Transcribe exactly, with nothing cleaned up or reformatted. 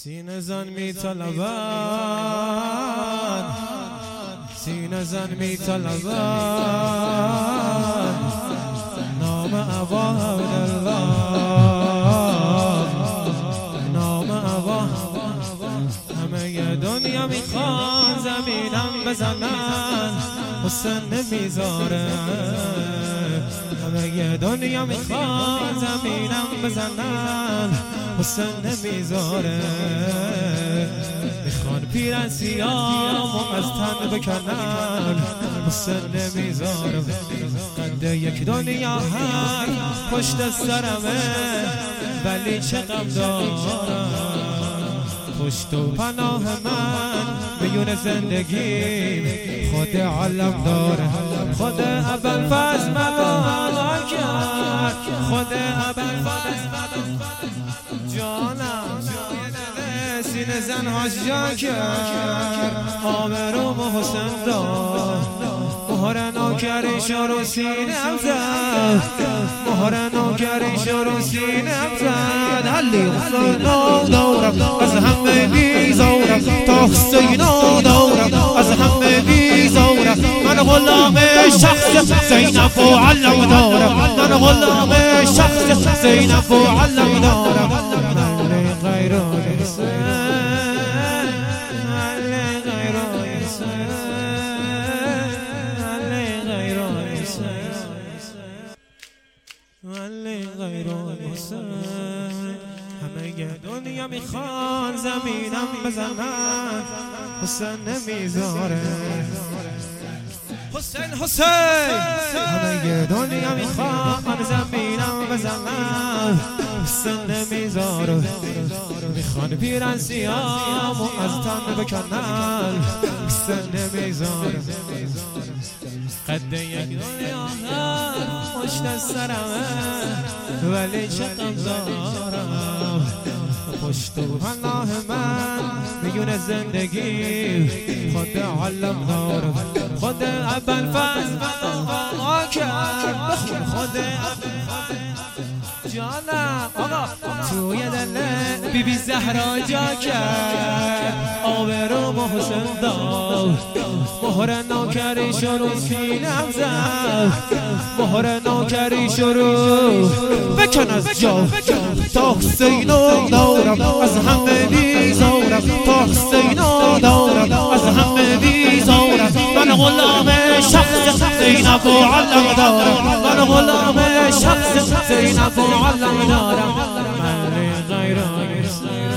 سینه زن می طلبد، سینه زن می طلبد نام ابا عبدالله، نام ابا. همه دنیا میخوان زمینم بزنن، حسین نمیذاره. همه دنیا میخوان زمینم بزنن، حسین نمیذاره. میخوان پیرن سیامو از تن بکنن، حسین نمیذاره. قد یک دنیا هر پشت سرمه، ولی چه غم دارم. پشت و پناه من میون زندگیم خود علم داره. خود ابوالفضل ملا کرد، خود ابوالفضل جانم سینه زن هاش جا کرد. آبروم حسین داد، مهر نوکریش رو سینم زد، مهر نوکریش رو سینم زد. علی حسین دارم از همه بیزارم، تا حسین دارم از همه بیزارم. من غلام شخص زینب و علم دارم، من غلام شخص زینب و علم دارم. علی غیر حسین، علی غیر حسین، ولی غیر حسین. همه دنیا میخوان زمینم بزنن، حسین نمیذاره. حسین حسین همه دنیا میخوان زمینم بزنن، حسین نمیذاره. میخوان پیرن سیامو از تن بکنن، حسین نمیذاره. قد یک دنیا پشت سرمه، ولی چه غم دارم. پشت و پناه من میون زندگی خود علم دارم. خود ابوالفضل ملا کرد، خود جانم آقا توی دل بی بی زهرا جا کرد. آبروم حسین داد، مهر نوکریش رو سینم زد، مهر نوکریش رو بکن از جا. تا حسین دارم از همه بیزارم، تا حسین دارم از همه بیزارم. من غلام شخص زینب و علم دارم، من غلام شخص زینب و علم دارم. علی غیر حسین،